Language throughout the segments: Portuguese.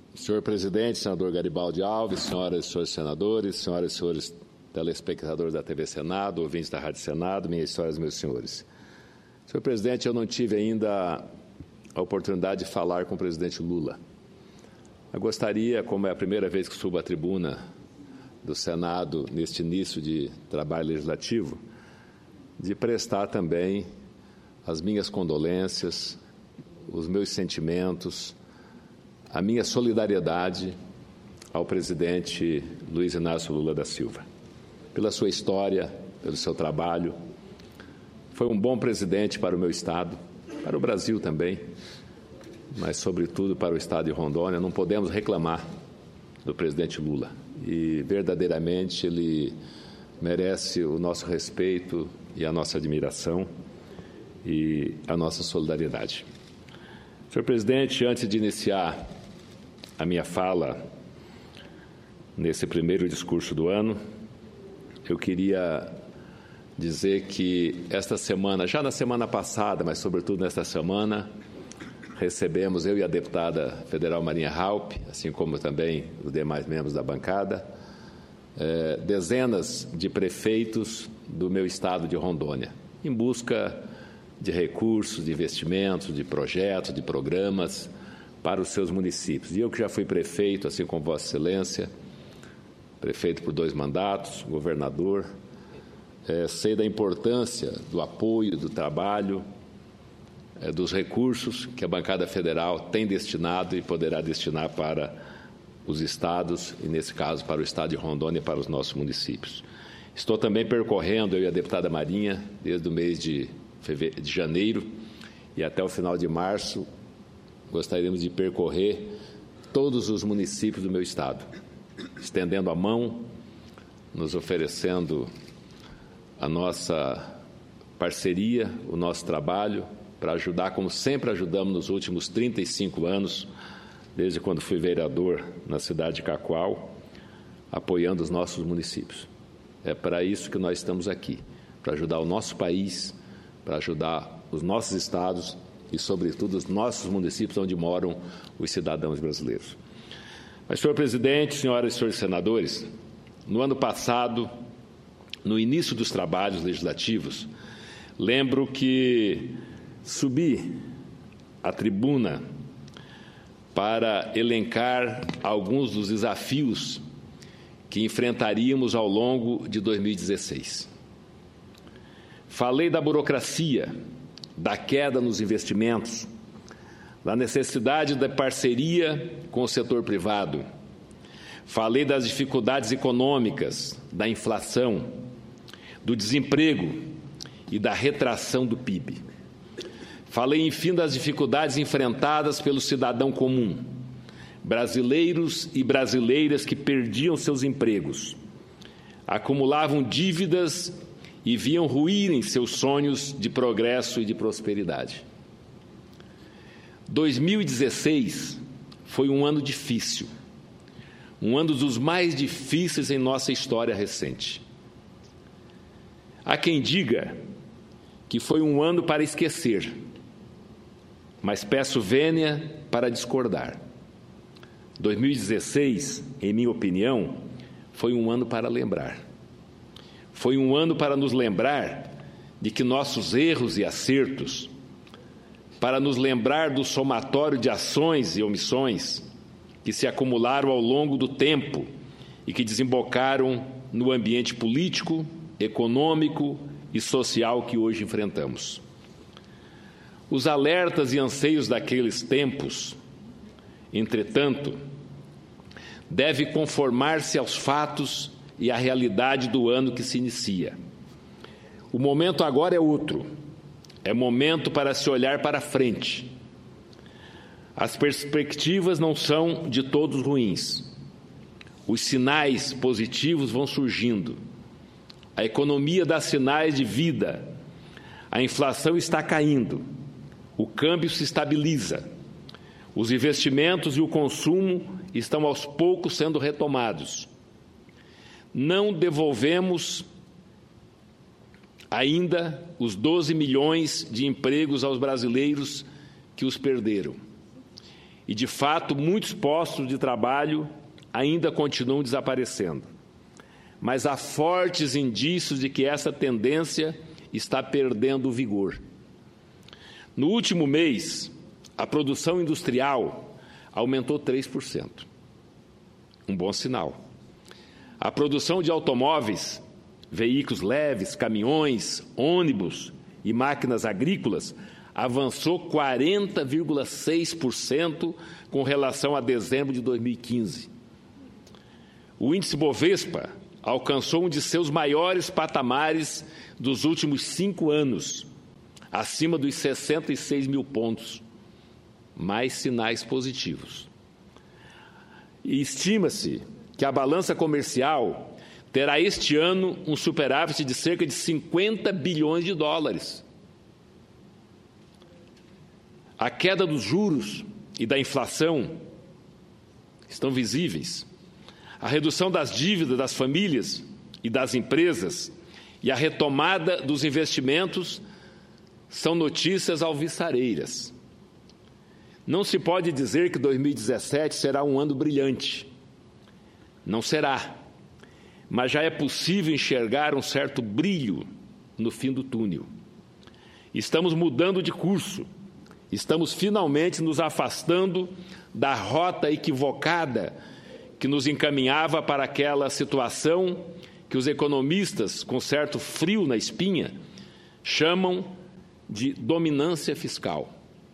Senhor presidente, senador Garibaldi Alves, senhoras e senhores senadores, senhoras e senhores telespectadores da TV Senado, ouvintes da Rádio Senado, minhas senhoras e meus senhores. Senhor presidente, eu não tive ainda a oportunidade de falar com o presidente Lula. Eu gostaria, como é a primeira vez que subo à tribuna do Senado neste início de trabalho legislativo, de prestar também as minhas condolências, os meus sentimentos, a minha solidariedade ao presidente Luiz Inácio Lula da Silva, pela sua história, pelo seu trabalho. Foi um bom presidente para o meu Estado, para o Brasil também, mas, sobretudo, para o Estado de Rondônia. Não podemos reclamar do presidente Lula e, verdadeiramente, ele merece o nosso respeito e a nossa admiração e a nossa solidariedade. Senhor presidente, antes de iniciar a minha fala nesse primeiro discurso do ano, eu queria dizer que esta semana, já na semana passada, mas sobretudo nesta semana, recebemos, eu e a deputada federal Marinha Raupp, assim como também os demais membros da bancada, dezenas de prefeitos do meu estado de Rondônia, em busca de recursos, de investimentos, de projetos, de programas para os seus municípios. E eu que já fui prefeito, assim como Vossa Excelência, prefeito por 2 mandatos, governador, sei da importância do apoio, do trabalho, dos recursos que a bancada federal tem destinado e poderá destinar para os estados, e nesse caso para o estado de Rondônia e para os nossos municípios. Estou também percorrendo, eu e a deputada Marinha, desde o mês de janeiro e até o final de março, gostaríamos de percorrer todos os municípios do meu estado, estendendo a mão, nos oferecendo a nossa parceria, o nosso trabalho, para ajudar, como sempre ajudamos nos últimos 35 anos, desde quando fui vereador na cidade de Cacoal, apoiando os nossos municípios. É para isso que nós estamos aqui, para ajudar o nosso país, para ajudar os nossos estados e, sobretudo, os nossos municípios onde moram os cidadãos brasileiros. Mas, senhor presidente, senhoras e senhores senadores, no ano passado, no início dos trabalhos legislativos, lembro que subi à tribuna para elencar alguns dos desafios que enfrentaríamos ao longo de 2016. Falei da burocracia, da queda nos investimentos, da necessidade da parceria com o setor privado. Falei das dificuldades econômicas, da inflação, do desemprego e da retração do PIB. Falei, enfim, das dificuldades enfrentadas pelo cidadão comum, brasileiros e brasileiras que perdiam seus empregos, acumulavam dívidas e viam ruírem seus sonhos de progresso e de prosperidade. 2016 foi um ano difícil, um ano dos mais difíceis em nossa história recente. Há quem diga que foi um ano para esquecer, mas peço vênia para discordar. 2016, em minha opinião, foi um ano para lembrar. Foi um ano para nos lembrar de que nossos erros e acertos, para nos lembrar do somatório de ações e omissões que se acumularam ao longo do tempo e que desembocaram no ambiente político, econômico e social que hoje enfrentamos. Os alertas e anseios daqueles tempos, entretanto, devem conformar-se aos fatos e à realidade do ano que se inicia. O momento agora é outro. É momento para se olhar para frente. As perspectivas não são de todos ruins. Os sinais positivos vão surgindo. A economia dá sinais de vida. A inflação está caindo. O câmbio se estabiliza. Os investimentos e o consumo estão aos poucos sendo retomados. Não devolvemos ainda os 12 milhões de empregos aos brasileiros que os perderam. E, de fato, muitos postos de trabalho ainda continuam desaparecendo. Mas há fortes indícios de que essa tendência está perdendo o vigor. No último mês, a produção industrial aumentou 3%. Um bom sinal. A produção de automóveis, veículos leves, caminhões, ônibus e máquinas agrícolas avançou 40,6% com relação a dezembro de 2015. O índice Bovespa alcançou um de seus maiores patamares dos últimos 5 anos, acima dos 66 mil pontos. Mais sinais positivos. E estima-se que a balança comercial terá este ano um superávit de cerca de 50 bilhões de dólares. A queda dos juros e da inflação estão visíveis. A redução das dívidas das famílias e das empresas e a retomada dos investimentos são notícias alvissareiras. Não se pode dizer que 2017 será um ano brilhante. Não será. Mas já é possível enxergar um certo brilho no fim do túnel. Estamos mudando de curso. Estamos finalmente nos afastando da rota equivocada que nos encaminhava para aquela situação que os economistas, com certo frio na espinha, chamam de dominância fiscal.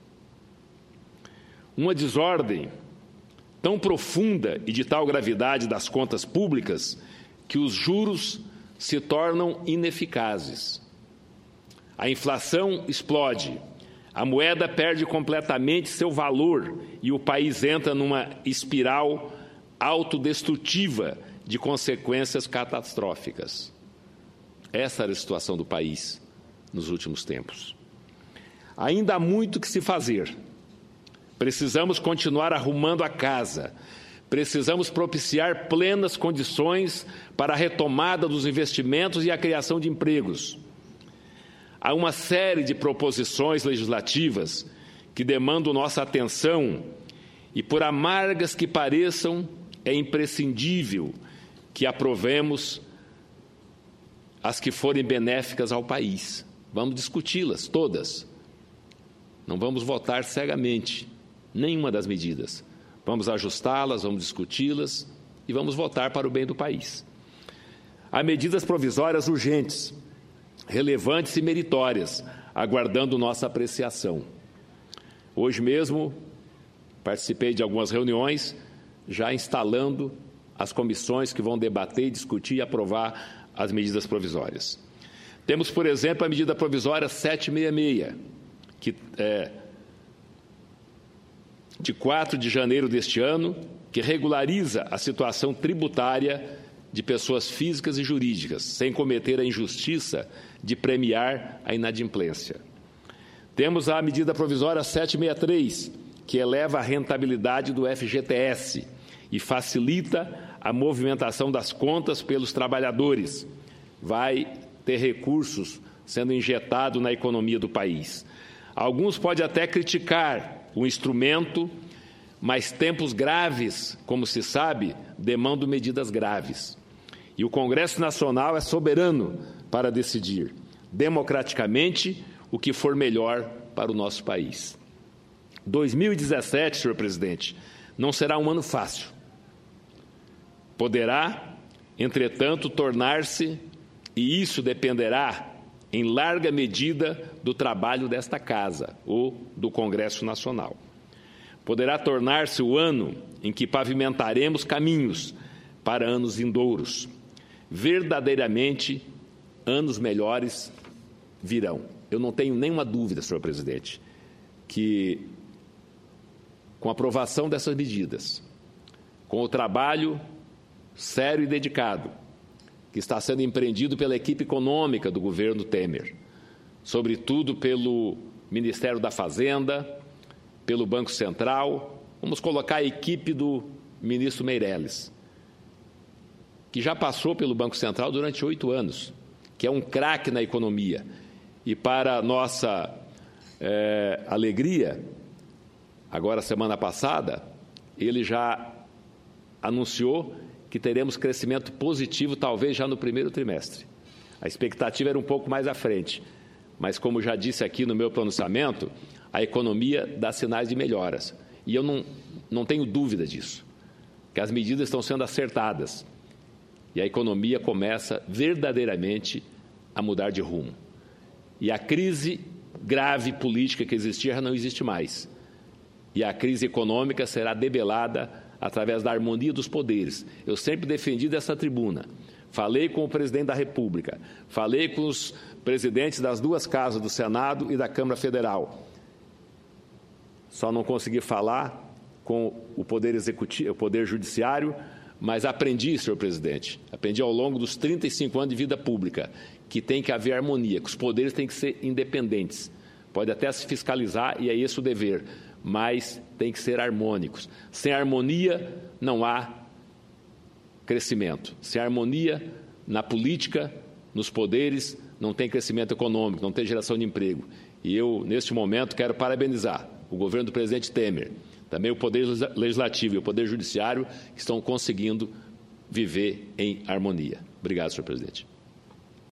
Uma desordem tão profunda e de tal gravidade das contas públicas que os juros se tornam ineficazes. A inflação explode, a moeda perde completamente seu valor e o país entra numa espiral autodestrutiva de consequências catastróficas. Essa era a situação do país nos últimos tempos. Ainda há muito que se fazer. Precisamos continuar arrumando a casa. Precisamos propiciar plenas condições para a retomada dos investimentos e a criação de empregos. Há uma série de proposições legislativas que demandam nossa atenção e, por amargas que pareçam, é imprescindível que aprovemos as que forem benéficas ao país. Vamos discuti-las todas. Não vamos votar cegamente nenhuma das medidas. Vamos ajustá-las, vamos discuti-las e vamos votar para o bem do país. Há medidas provisórias urgentes, relevantes e meritórias, aguardando nossa apreciação. Hoje mesmo, participei de algumas reuniões, já instalando as comissões que vão debater, discutir e aprovar as medidas provisórias. Temos, por exemplo, a medida provisória 766, que é de 4 de janeiro deste ano, que regulariza a situação tributária de pessoas físicas e jurídicas, sem cometer a injustiça de premiar a inadimplência. Temos a medida provisória 763, que eleva a rentabilidade do FGTS e facilita a movimentação das contas pelos trabalhadores. Vai ter recursos sendo injetados na economia do país. Alguns podem até criticar o instrumento, mas tempos graves, como se sabe, demandam medidas graves. E o Congresso Nacional é soberano para decidir, democraticamente, o que for melhor para o nosso país. 2017, senhor presidente, não será um ano fácil. Poderá, entretanto, tornar-se, e isso dependerá, em larga medida, do trabalho desta Casa, ou do Congresso Nacional. Poderá tornar-se o ano em que pavimentaremos caminhos para anos vindouros. Verdadeiramente, anos melhores virão. Eu não tenho nenhuma dúvida, senhor presidente, que com a aprovação dessas medidas, com o trabalho sério e dedicado que está sendo empreendido pela equipe econômica do governo Temer, sobretudo pelo Ministério da Fazenda, pelo Banco Central, vamos colocar a equipe do ministro Meirelles, que já passou pelo Banco Central durante 8 anos, que é um craque na economia. E para nossa alegria, Agora, semana passada, ele já anunciou que teremos crescimento positivo, talvez já no primeiro trimestre. A expectativa era um pouco mais à frente, mas, como já disse aqui no meu pronunciamento, a economia dá sinais de melhoras. E eu não tenho dúvida disso, que as medidas estão sendo acertadas e a economia começa verdadeiramente a mudar de rumo. E a crise grave política que existia já não existe mais. E a crise econômica será debelada através da harmonia dos poderes. Eu sempre defendi dessa tribuna. Falei com o presidente da República, falei com os presidentes das duas casas, do Senado e da Câmara Federal. Só não consegui falar com o Poder Executivo, o Poder Judiciário, mas aprendi, senhor presidente, aprendi ao longo dos 35 anos de vida pública, que tem que haver harmonia, que os poderes têm que ser independentes. Pode até se fiscalizar, e é esse o dever, mas tem que ser harmônicos. Sem harmonia, não há crescimento. Sem harmonia na política, nos poderes, não tem crescimento econômico, não tem geração de emprego. E eu, neste momento, quero parabenizar o governo do presidente Temer, também o Poder Legislativo e o Poder Judiciário, que estão conseguindo viver em harmonia. Obrigado, senhor presidente.